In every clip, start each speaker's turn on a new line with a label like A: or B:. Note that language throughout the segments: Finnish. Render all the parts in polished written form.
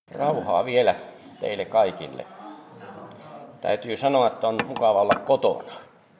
A: Rauhaa vielä teille kaikille. Täytyy sanoa, että on mukava olla kotona.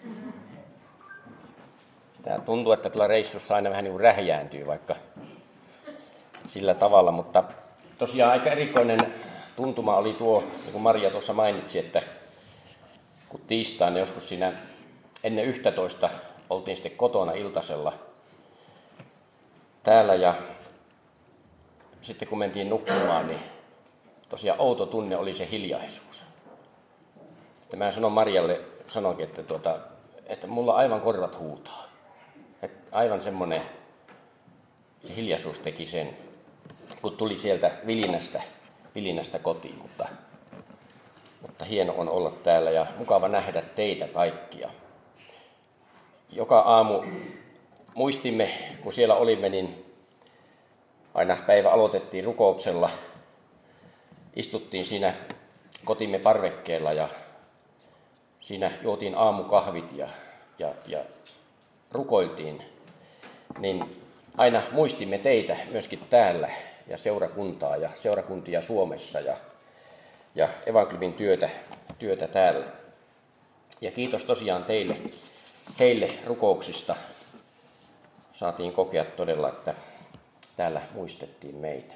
A: Sitä tuntuu, että tuolla reissussa aina vähän niin kuin rähjääntyy vaikka sillä tavalla, mutta tosiaan aika erikoinen tuntuma oli tuo, niin kuin Maria tuossa mainitsi, että kun tiistaina joskus siinä ennen 11 oltiin sitten kotona iltasella täällä ja sitten kun mentiin nukkumaan, niin tosiaan outo tunne oli se hiljaisuus. Että mä sanon Marjalle, sanoinkin, että mulla aivan korvat huutaa. Että aivan semmoinen, se hiljaisuus teki sen, kun tuli sieltä vilinästä kotiin. Mutta hieno on olla täällä ja mukava nähdä teitä kaikkia. Joka aamu muistimme, kun siellä olimme, niin aina päivä aloitettiin rukouksella. Istuttiin siinä kotimme parvekkeella ja siinä juotiin aamukahvit ja rukoiltiin. Niin aina muistimme teitä myöskin täällä ja seurakuntaa ja seurakuntia Suomessa ja evankeliumin työtä täällä. Ja kiitos tosiaan teille rukouksista. Saatiin kokea todella, että täällä muistettiin meitä.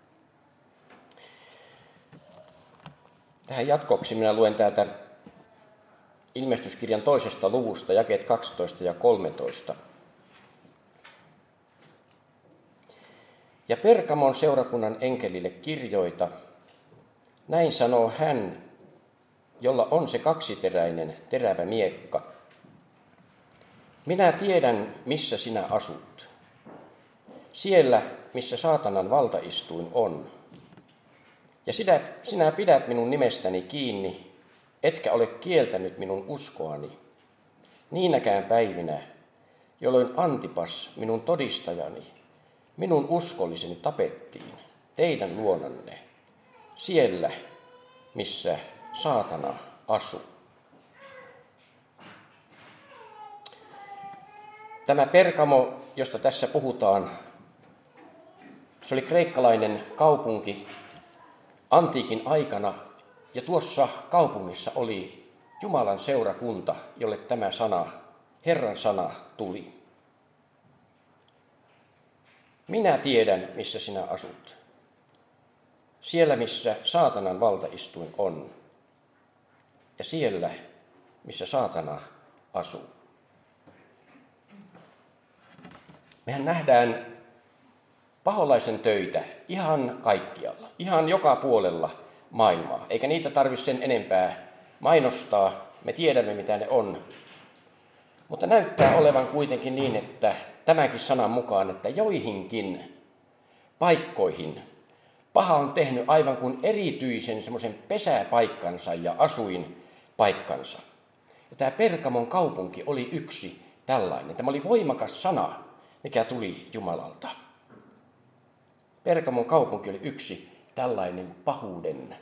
A: Tähän jatkoksi minä luen täältä Ilmestyskirjan 2. luvusta, jakeet 12 ja 13. Ja Pergamon seurakunnan enkelille kirjoita, näin sanoo hän, jolla on se kaksiteräinen terävä miekka. Minä tiedän, missä sinä asut. Siellä, missä saatanan valtaistuin on. Ja sinä pidät minun nimestäni kiinni, etkä ole kieltänyt minun uskoani. Niinäkään päivinä, jolloin Antipas, minun todistajani, minun uskolliseni tapettiin teidän luonanne, siellä, missä saatana asuu. Tämä Pergamo, josta tässä puhutaan, se oli kreikkalainen kaupunki antiikin aikana, ja tuossa kaupungissa oli Jumalan seurakunta, jolle tämä sana, Herran sana, tuli. Minä tiedän, missä sinä asut. Siellä, missä saatanan valtaistuin on. Ja siellä, missä saatana asuu. Mehän nähdään paholaisen töitä ihan kaikkialla, ihan joka puolella maailmaa. Eikä niitä tarvitse sen enempää mainostaa. Me tiedämme, mitä ne on. Mutta näyttää olevan kuitenkin niin, että tämänkin sanan mukaan, että joihinkin paikkoihin paha on tehnyt aivan kuin erityisen semmoisen pesäpaikkansa ja asuinpaikkansa. Ja tämä Pergamon kaupunki oli yksi tällainen. Tämä oli voimakas sana, mikä tuli Jumalalta. Pergamon kaupunki oli yksi tällainen pahuuden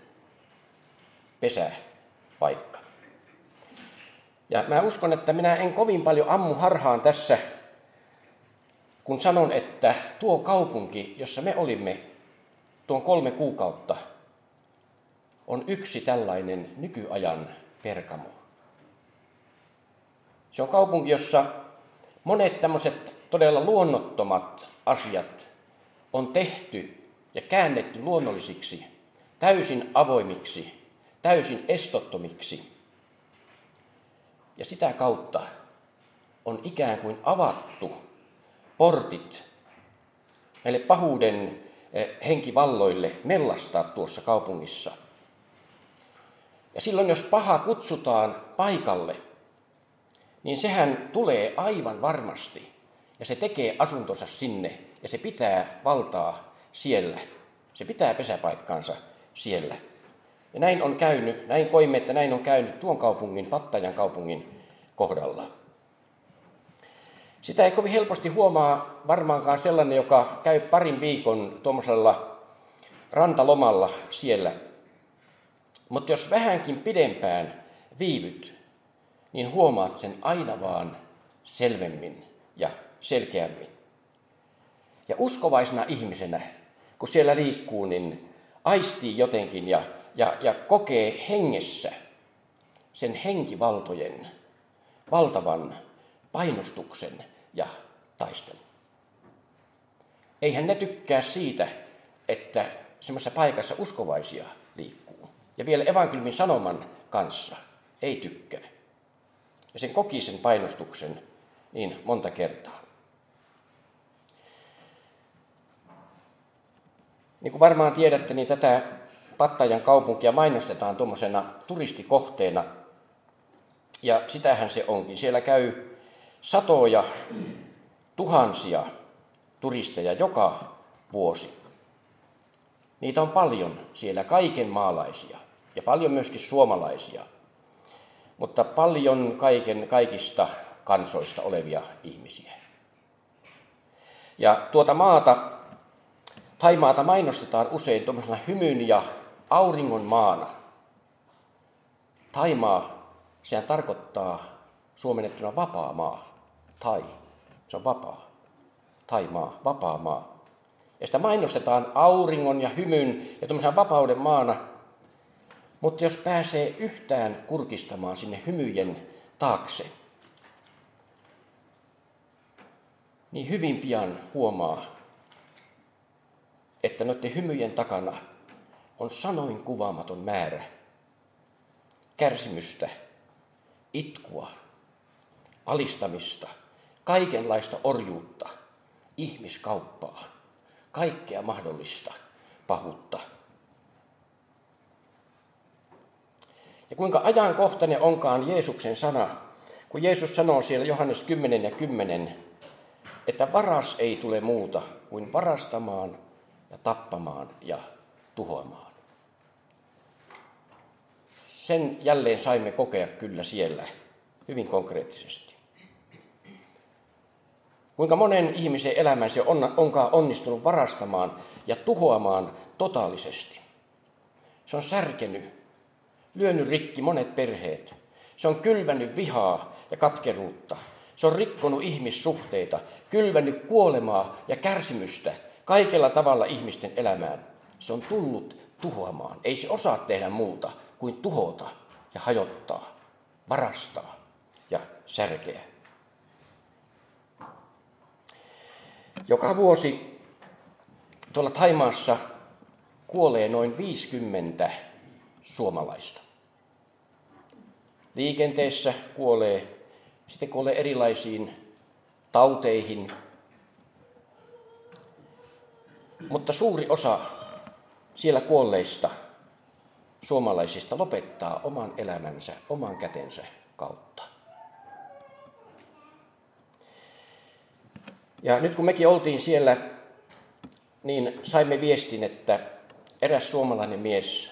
A: pesäpaikka. Ja mä uskon, että minä en kovin paljon ammu harhaan tässä, kun sanon, että tuo kaupunki, jossa me olimme tuon 3 kuukautta, on yksi tällainen nykyajan Pergamo. Se on kaupunki, jossa monet tämmöiset todella luonnottomat asiat on tehty ja käännetty luonnollisiksi, täysin avoimiksi, täysin estottomiksi. Ja sitä kautta on ikään kuin avattu portit näille pahuuden henkivalloille mellastaa tuossa kaupungissa. Ja silloin, jos paha kutsutaan paikalle, niin sehän tulee aivan varmasti. Ja se tekee asuntonsa sinne ja se pitää valtaa siellä. Se pitää pesäpaikkaansa siellä. Ja näin on käynyt, näin koimme, että näin on käynyt tuon kaupungin, Pattajan kaupungin kohdalla. Sitä ei kovin helposti huomaa varmaankaan sellainen, joka käy parin viikon tuommoisella rantalomalla siellä. Mutta jos vähänkin pidempään viivyt, niin huomaat sen aina vaan selvemmin ja selkeämmin. Ja uskovaisena ihmisenä, kun siellä liikkuu, niin aistii jotenkin ja kokee hengessä sen henkivaltojen valtavan painostuksen ja taistelun. Eihän ne tykkää siitä, että semmoisessa paikassa uskovaisia liikkuu. Ja vielä evankeliumin sanoman kanssa ei tykkää. Ja sen koki sen painostuksen niin monta kertaa. Niin kuin varmaan tiedätte, niin tätä Pattajan kaupunkia mainostetaan tuommoisena turistikohteena. Ja sitähän se onkin. Siellä käy satoja, tuhansia turisteja joka vuosi. Niitä on paljon siellä, kaiken maalaisia ja paljon myöskin suomalaisia, mutta paljon kaikista kansoista olevia ihmisiä. Ja tuota maata, Thaimaata mainostetaan usein tuollaisena hymyn ja auringon maana. Thaimaa, sehän tarkoittaa suomennettuna vapaa maa. Thai, se on vapaa. Thaimaa, vapaa maa. Ja sitä mainostetaan auringon ja hymyn ja tuollaisena vapauden maana. Mutta jos pääsee yhtään kurkistamaan sinne hymyjen taakse, niin hyvin pian huomaa, että noiden hymyjen takana on sanoin kuvaamaton määrä kärsimystä, itkua, alistamista, kaikenlaista orjuutta, ihmiskauppaa, kaikkea mahdollista pahuutta. Ja kuinka ajankohtainen onkaan Jeesuksen sana, kun Jeesus sanoo siellä Johannes 10:10, että varas ei tule muuta kuin varastamaan ja tappamaan ja tuhoamaan. Sen jälleen saimme kokea kyllä siellä hyvin konkreettisesti. Kuinka monen ihmisen elämän se onkaan onnistunut varastamaan ja tuhoamaan totaalisesti. Se on särkenyt, lyönyt rikki monet perheet. Se on kylvänyt vihaa ja katkeruutta. Se on rikkonut ihmissuhteita, kylvänyt kuolemaa ja kärsimystä kaikella tavalla ihmisten elämään. Se on tullut tuhoamaan. Ei se osaa tehdä muuta kuin tuhota ja hajottaa, varastaa ja särkeä. Joka vuosi tuolla Thaimaassa kuolee noin 50 suomalaista. Liikenteessä kuolee, sitten kuolee erilaisiin tauteihin. Mutta suuri osa siellä kuolleista suomalaisista lopettaa oman elämänsä oman kätensä kautta. Ja nyt kun mekin oltiin siellä, niin saimme viestin, että eräs suomalainen mies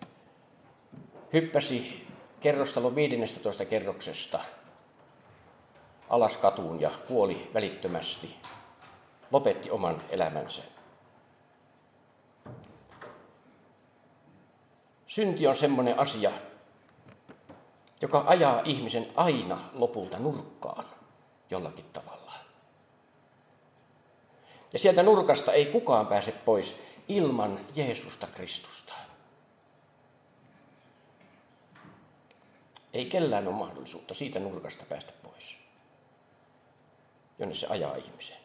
A: hyppäsi kerrostalon 15 kerroksesta alas katuun ja kuoli välittömästi. Lopetti oman elämänsä. Synti on semmoinen asia, joka ajaa ihmisen aina lopulta nurkkaan jollakin tavalla. Ja sieltä nurkasta ei kukaan pääse pois ilman Jeesusta Kristusta. Ei kellään ole mahdollisuutta siitä nurkasta päästä pois, jonne se ajaa ihmisen.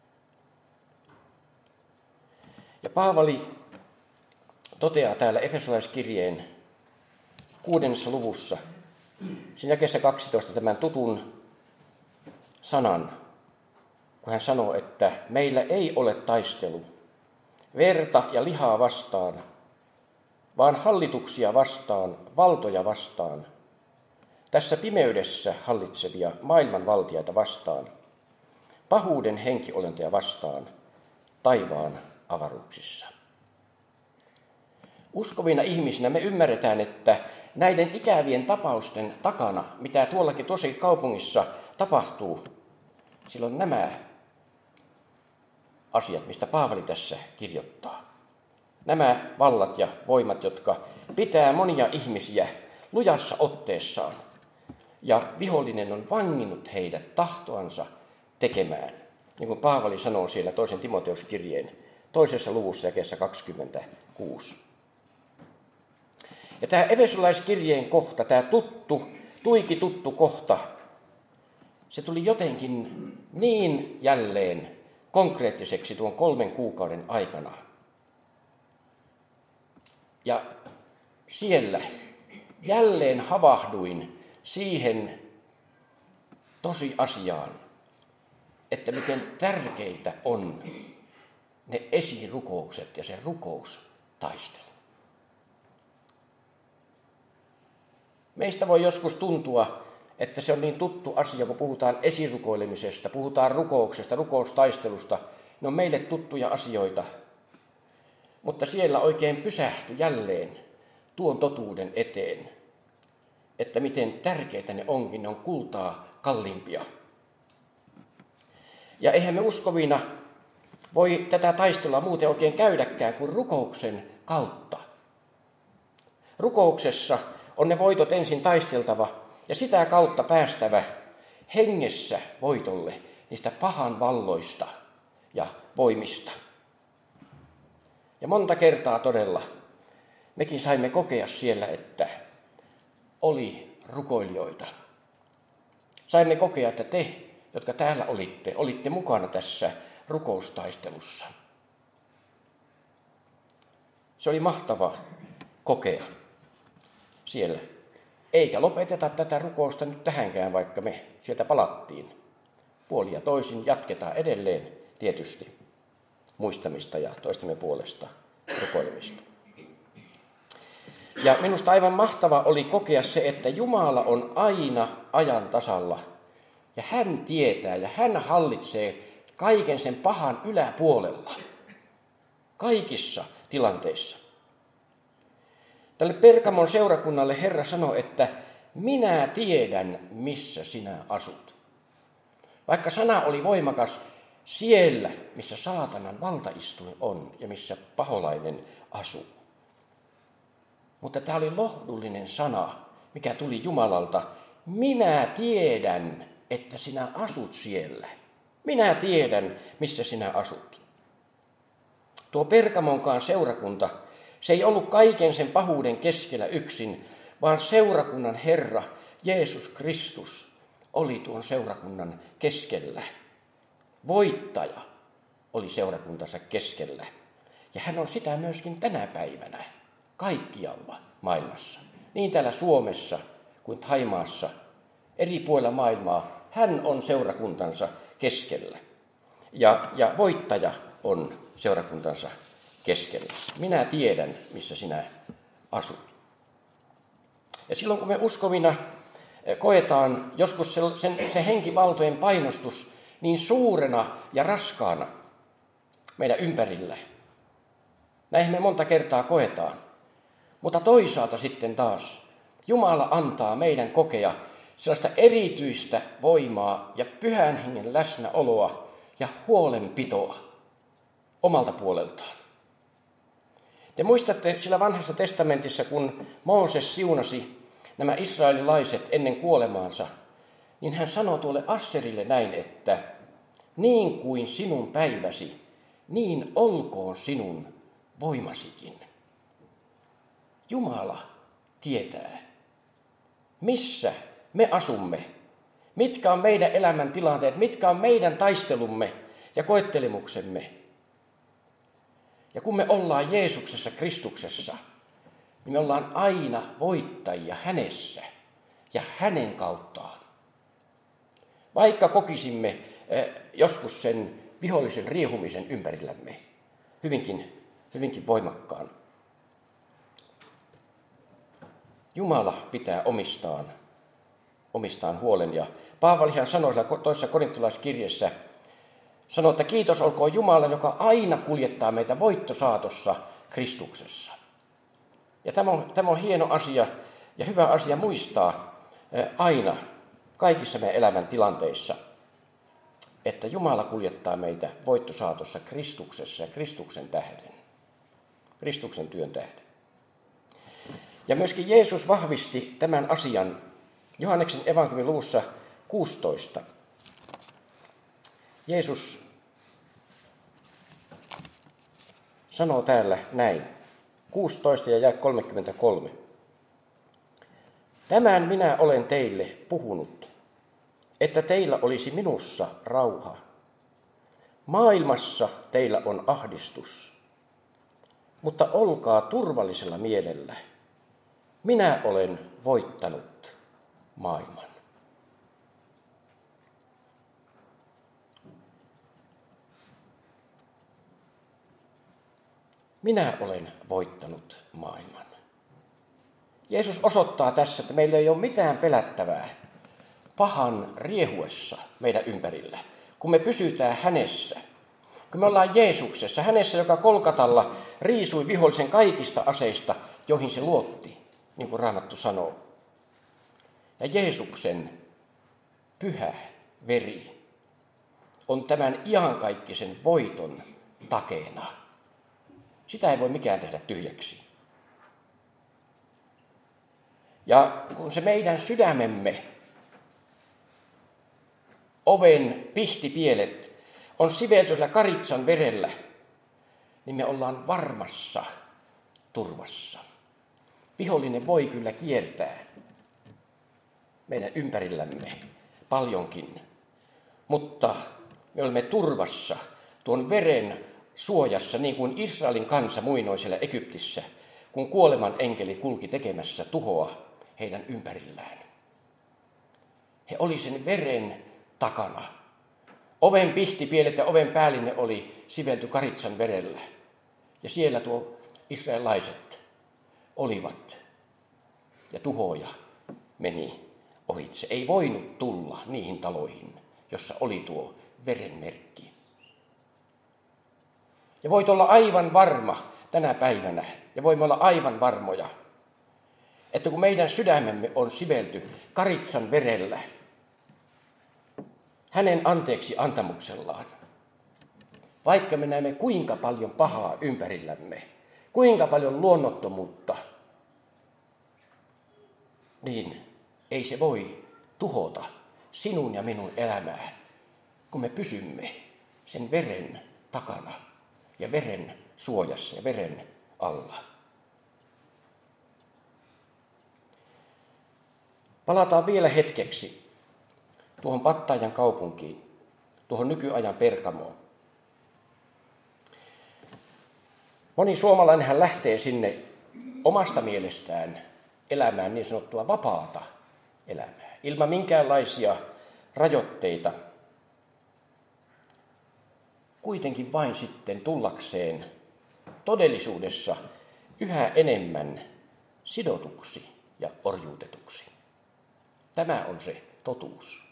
A: Ja Paavali toteaa täällä Efesolaiskirjeen 6. luvussa, siinä jakeessa 12 tämän tutun sanan, kun hän sanoo, että meillä ei ole taistelu verta ja lihaa vastaan, vaan hallituksia vastaan, valtoja vastaan, tässä pimeydessä hallitsevia maailmanvaltiaita vastaan, pahuuden henkiolentoja vastaan, taivaan avaruuksissa. Uskovina ihmisinä me ymmärretään, että näiden ikävien tapausten takana, mitä tuollakin tosi kaupungissa tapahtuu, silloin nämä asiat, mistä Paavali tässä kirjoittaa. Nämä vallat ja voimat, jotka pitää monia ihmisiä lujassa otteessaan. Ja vihollinen on vanginnut heidät tahtoansa tekemään. Niin kuin Paavali sanoo siellä 2. Timoteuskirjeen 2. luvussa jakeessa 26. Ja tämä Efesolaiskirjeen kohta, tämä tuiki tuttu kohta, se tuli jotenkin niin jälleen konkreettiseksi tuon 3 kuukauden aikana. Ja siellä jälleen havahduin siihen tosiasiaan, että miten tärkeitä on ne esirukoukset ja se rukoustaistelu. Meistä voi joskus tuntua, että se on niin tuttu asia, kun puhutaan esirukoilemisesta, puhutaan rukouksesta, rukoustaistelusta. Ne on meille tuttuja asioita. Mutta siellä oikein pysähtyi jälleen tuon totuuden eteen, että miten tärkeitä ne onkin, ne on kultaa kalliimpia. Ja eihän me uskovina voi tätä taistelua muuten oikein käydäkään kuin rukouksen kautta. Rukouksessa on ne voitot ensin taisteltava ja sitä kautta päästävä hengessä voitolle niistä pahan valloista ja voimista. Ja monta kertaa todella mekin saimme kokea siellä, että oli rukoilijoita. Saimme kokea, että te, jotka täällä olitte mukana tässä rukoustaistelussa. Se oli mahtava kokea siellä. Eikä lopeteta tätä rukousta nyt tähänkään, vaikka me sieltä palattiin. Puolin ja toisin jatketaan edelleen tietysti muistamista ja toistemme puolesta rukoilemista. Ja minusta aivan mahtava oli kokea se, että Jumala on aina ajan tasalla. Ja hän tietää ja hän hallitsee kaiken sen pahan yläpuolella. Kaikissa tilanteissa. Tälle Pergamon seurakunnalle Herra sanoi, että minä tiedän, missä sinä asut. Vaikka sana oli voimakas siellä, missä saatanan valtaistuin on ja missä paholainen asuu. Mutta tämä oli lohdullinen sana, mikä tuli Jumalalta. Minä tiedän, että sinä asut siellä. Minä tiedän, missä sinä asut. Tuo Pergamonkaan seurakunta, se ei ollut kaiken sen pahuuden keskellä yksin, vaan seurakunnan Herra, Jeesus Kristus, oli tuon seurakunnan keskellä. Voittaja oli seurakuntansa keskellä. Ja hän on sitä myöskin tänä päivänä, kaikkialla maailmassa. Niin täällä Suomessa kuin Thaimaassa, eri puolilla maailmaa, hän on seurakuntansa keskellä. Ja voittaja on seurakuntansa keskellä. Minä tiedän, missä sinä asut. Ja silloin kun me uskovina koetaan joskus se henkivaltojen painostus niin suurena ja raskaana meidän ympärillä. Näin me monta kertaa koetaan. Mutta toisaalta sitten taas Jumala antaa meidän kokea sellaista erityistä voimaa ja pyhän hengen läsnäoloa ja huolenpitoa omalta puoleltaan. Te muistatte sillä vanhassa testamentissa, kun Mooses siunasi nämä israelilaiset ennen kuolemaansa, niin hän sanoi tuolle Asserille näin, että niin kuin sinun päiväsi, niin olkoon sinun voimasikin. Jumala tietää, missä me asumme, mitkä on meidän elämäntilanteet, mitkä on meidän taistelumme ja koettelemuksemme. Ja kun me ollaan Jeesuksessa, Kristuksessa, niin me ollaan aina voittajia hänessä ja hänen kauttaan. Vaikka kokisimme joskus sen vihollisen riehumisen ympärillämme hyvinkin voimakkaan. Jumala pitää omistaan huolen. Ja Paavalihan sanoi toisessa korintolaiskirjassa, sanoi, että kiitos olkoon Jumala, joka aina kuljettaa meitä voittosaatossa Kristuksessa. Ja tämä on hieno asia ja hyvä asia muistaa aina kaikissa meidän elämän tilanteissa, että Jumala kuljettaa meitä voittosaatossa Kristuksessa ja Kristuksen tähden, Kristuksen työn tähden. Ja myöskin Jeesus vahvisti tämän asian Johanneksen evankeliumin luvussa 16. Jeesus sanoo täällä näin, 16 ja jae 33. Tämän minä olen teille puhunut, että teillä olisi minussa rauha. Maailmassa teillä on ahdistus, mutta olkaa turvallisella mielellä. Minä olen voittanut maailman. Minä olen voittanut maailman. Jeesus osoittaa tässä, että meillä ei ole mitään pelättävää pahan riehuessa meidän ympärillä, kun me pysytään hänessä. Kun me ollaan Jeesuksessa, hänessä, joka Kolkatalla riisui vihollisen kaikista aseista, joihin se luotti, niin kuin Raamattu sanoo. Ja Jeesuksen pyhä veri on tämän iankaikkisen voiton takeena. Sitä ei voi mikään tehdä tyhjäksi. Ja kun se meidän sydämemme, oven pihtipielet, on sivelty sillä karitsan verellä, niin me ollaan varmassa turvassa. Vihollinen voi kyllä kiertää meidän ympärillämme paljonkin, mutta me olemme turvassa tuon veren suojassa, niin kuin Israelin kansa muinoisella Egyptissä, kun kuoleman enkeli kulki tekemässä tuhoa heidän ympärillään. He oli sen veren takana. Oven pihtipielet ja oven päällinne oli sivelty karitsan verellä. Ja siellä tuo israelaiset olivat. Ja tuhoja meni ohitse. Ei voinut tulla niihin taloihin, jossa oli tuo verenmerkki. Ja voit olla aivan varma tänä päivänä, ja voimme olla aivan varmoja, että kun meidän sydämemme on sivelty karitsan verellä, hänen anteeksi antamuksellaan, vaikka me näemme kuinka paljon pahaa ympärillämme, kuinka paljon luonnottomuutta, niin ei se voi tuhota sinun ja minun elämää, kun me pysymme sen veren takana ja veren suojassa ja veren alla. Palataan vielä hetkeksi tuohon Pattajan kaupunkiin, tuohon nykyajan Pergamoon. Moni suomalainenhan lähtee sinne omasta mielestään elämään niin sanottua vapaata elämää, ilman minkäänlaisia rajoitteita. Kuitenkin vain sitten tullakseen todellisuudessa yhä enemmän sidotuksi ja orjuutetuksi. Tämä on se totuus.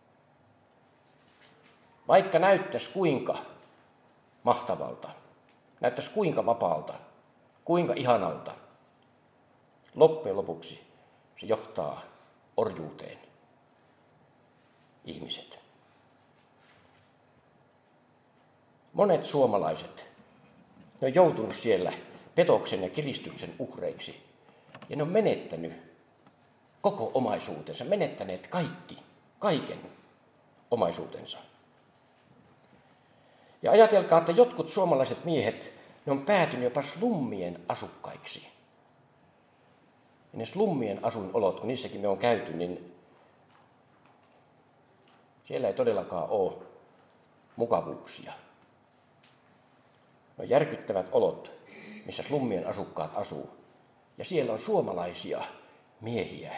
A: Vaikka näyttäisi kuinka mahtavalta, näyttäisi kuinka vapaalta, kuinka ihanalta, loppujen lopuksi se johtaa orjuuteen ihmiset. Monet suomalaiset, ne on joutunut siellä petoksen ja kiristyksen uhreiksi ja ne on menettänyt koko omaisuutensa, menettäneet kaiken omaisuutensa. Ja ajatelkaa, että jotkut suomalaiset miehet, ne on päätynyt jopa slummien asukkaiksi. Ja ne slummien asuinolot, kun niissäkin me on käyty, niin siellä ei todellakaan ole mukavuuksia. Ne on järkyttävät olot, missä slummien asukkaat asuu. Ja siellä on suomalaisia miehiä.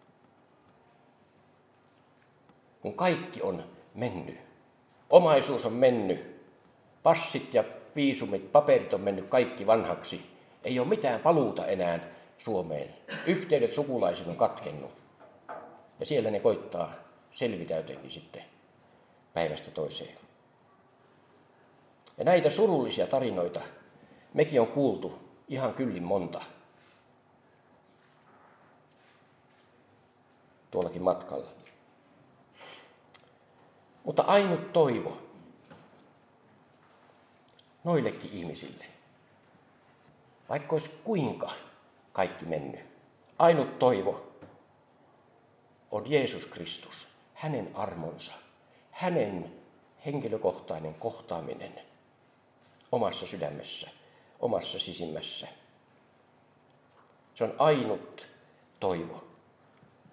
A: Kun kaikki on mennyt, omaisuus on mennyt, passit ja viisumit, paperit on mennyt kaikki vanhaksi, ei ole mitään paluuta enää Suomeen. Yhteydet sukulaisiin on katkennut. Ja siellä ne koittaa selvitä jotenkin sitten päivästä toiseen. Ja näitä surullisia tarinoita mekin on kuultu ihan kyllin monta tuollakin matkalla. Mutta ainut toivo noillekin ihmisille, vaikka olisi kuinka kaikki mennyt, ainut toivo on Jeesus Kristus, hänen armonsa, hänen henkilökohtainen kohtaaminen omassa sydämessä, omassa sisimmässä. Se on ainut toivo.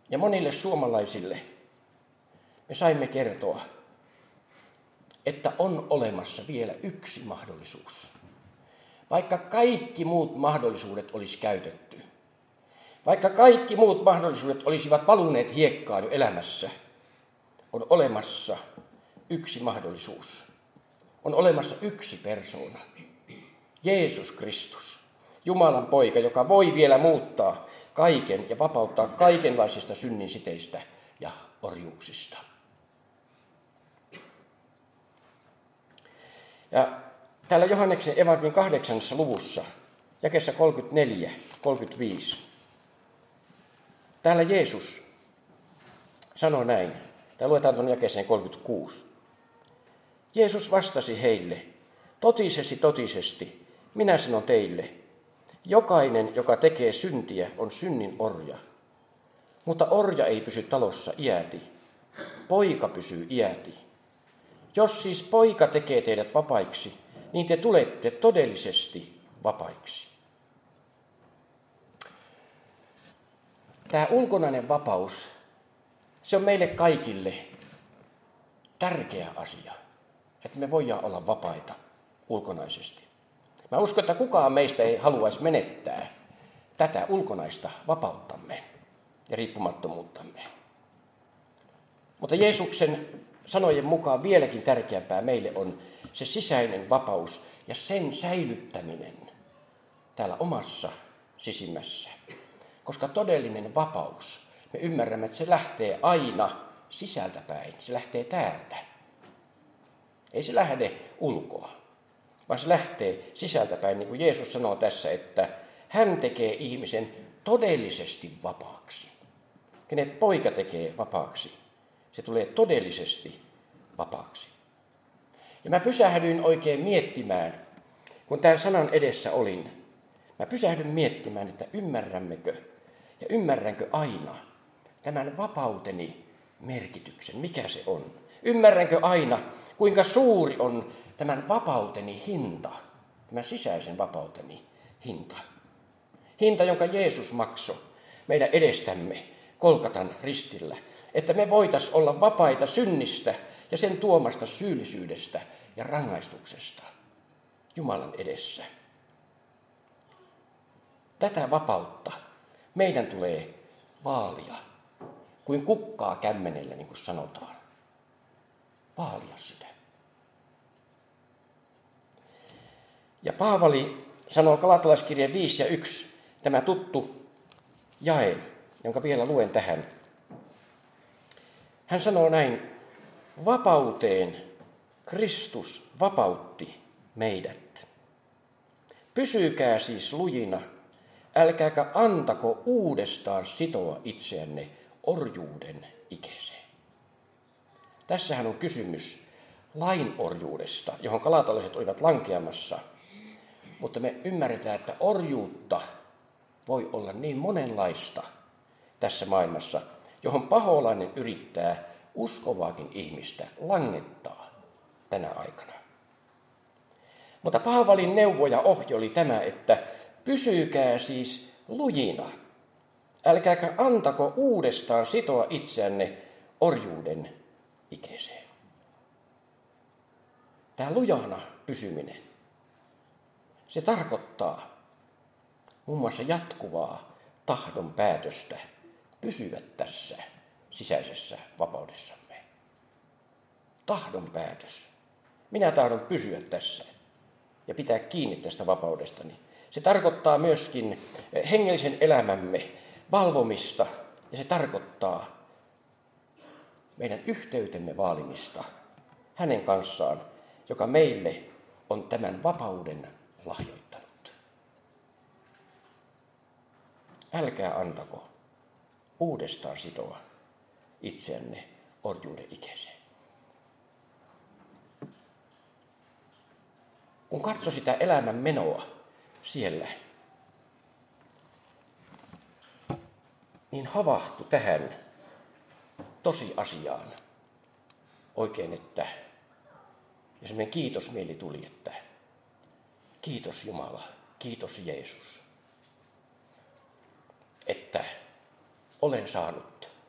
A: Ja monille suomalaisille me saimme kertoa, että on olemassa vielä yksi mahdollisuus. Vaikka kaikki muut mahdollisuudet olisi käytetty, vaikka kaikki muut mahdollisuudet olisivat valuneet hiekkaan jo elämässä, on olemassa yksi mahdollisuus. On olemassa yksi persoona. Jeesus Kristus, Jumalan poika, joka voi vielä muuttaa kaiken ja vapauttaa kaikenlaisista synnin siteistä ja orjuuksista. Ja täällä Johanneksen evankeliumin 8. luvussa, jakeessa 34-35, täällä Jeesus sanoi näin. Täällä luetaan tuonne jakeeseen 36. Jeesus vastasi heille, totisesti, totisesti, minä sanon teille, jokainen, joka tekee syntiä, on synnin orja. Mutta orja ei pysy talossa iäti, poika pysyy iäti. Jos siis poika tekee teidät vapaiksi, niin te tulette todellisesti vapaiksi. Tämä ulkonainen vapaus, se on meille kaikille tärkeä asia, että me voidaan olla vapaita ulkonaisesti. Mä uskon, että kukaan meistä ei haluaisi menettää tätä ulkonaista vapauttamme ja riippumattomuuttamme. Mutta Jeesuksen sanojen mukaan vieläkin tärkeämpää meille on se sisäinen vapaus ja sen säilyttäminen täällä omassa sisimmässä. Koska todellinen vapaus, me ymmärrämme, että se lähtee aina sisältäpäin, se lähtee täältä. Ei se lähde ulkoa, vaan se lähtee sisältäpäin, niin kuin Jeesus sanoo tässä, että hän tekee ihmisen todellisesti vapaaksi. Kenet poika tekee vapaaksi, se tulee todellisesti vapaaksi. Ja mä pysähdyin oikein miettimään, kun tämän sanan edessä olin, mä pysähdyin miettimään, että ymmärrämmekö ja ymmärränkö aina tämän vapauteni merkityksen, mikä se on. Ymmärränkö aina, kuinka suuri on tämän vapauteni hinta, tämän sisäisen vapauteni hinta. Hinta, jonka Jeesus maksoi meidän edestämme Golgatan ristillä, että me voitaisiin olla vapaita synnistä ja sen tuomasta syyllisyydestä ja rangaistuksesta Jumalan edessä. Tätä vapautta meidän tulee vaalia, kuin kukkaa kämmenellä, niin kuin sanotaan. Vaalia sitä. Ja Paavali sanoo Galatalaiskirjeen 5 ja 1, tämä tuttu jae, jonka vielä luen tähän. Hän sanoo näin, vapauteen Kristus vapautti meidät. Pysykää siis lujina, älkääkä antako uudestaan sitoa itseänne orjuuden ikeeseen. Tässähän on kysymys lainorjuudesta, johon galatalaiset olivat lankeamassa. Mutta me ymmärretään, että orjuutta voi olla niin monenlaista tässä maailmassa, johon paholainen yrittää uskovaakin ihmistä langettaa tänä aikana. Mutta Paavalin neuvo ja ohje oli tämä, että pysykää siis lujina. Älkääkä antako uudestaan sitoa itseänne orjuuden ikeeseen. Tämä lujana pysyminen, se tarkoittaa muun muassa jatkuvaa tahdon päätöstä pysyä tässä sisäisessä vapaudessamme. Tahdon päätös. Minä tahdon pysyä tässä ja pitää kiinni tästä vapaudestani. Se tarkoittaa myöskin hengellisen elämämme valvomista ja se tarkoittaa meidän yhteytemme vaalimista hänen kanssaan, joka meille on tämän vapauden lahjoittanut. Älkää antako uudestaan sitoa itseänne orjuuden ikeeseen. Kun katsoi sitä elämän menoa siellä, niin havahtui tähän tosiasiaan oikein, että ja semmoinen kiitosmieli tuli, että kiitos Jumala, kiitos Jeesus, että olen saanut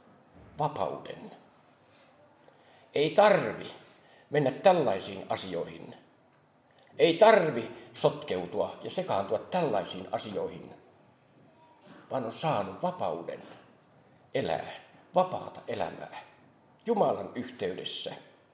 A: vapauden. Ei tarvi mennä tällaisiin asioihin. Ei tarvi sotkeutua ja sekaantua tällaisiin asioihin, vaan on saanut vapauden elää vapaata elämää Jumalan yhteydessä.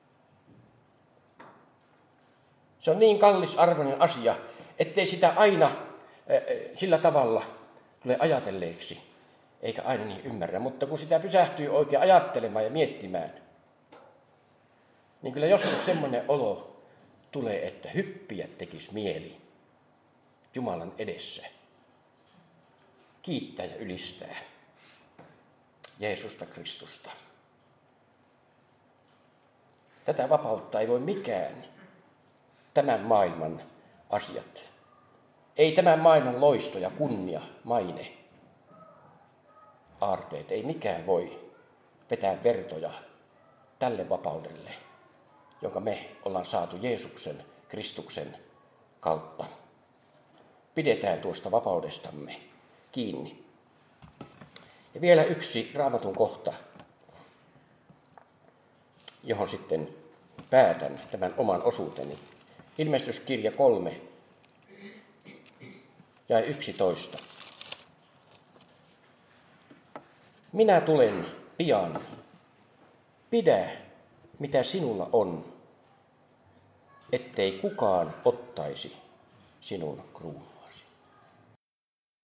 A: Se on niin kallisarvoinen asia, ettei sitä aina sillä tavalla tule ajatelleeksi, eikä aina niin ymmärrä. Mutta kun sitä pysähtyy oikein ajattelemaan ja miettimään, niin kyllä joskus semmoinen olo tulee, että hyppiä tekisi mieli Jumalan edessä. Kiittää ja ylistää Jeesusta Kristusta. Tätä vapautta ei voi mikään tämän maailman asiat. Ei tämän maailman loisto ja kunnia, maine, aarteet, ei mikään voi vetää vertoja tälle vapaudelle, jonka me ollaan saatu Jeesuksen, Kristuksen kautta. Pidetään tuosta vapaudestamme kiinni. Ja vielä yksi Raamatun kohta, johon sitten päätän tämän oman osuuteni. Ilmestyskirja 3 ja 11. Minä tulen pian. Pidä, mitä sinulla on, ettei kukaan ottaisi sinun kruunun.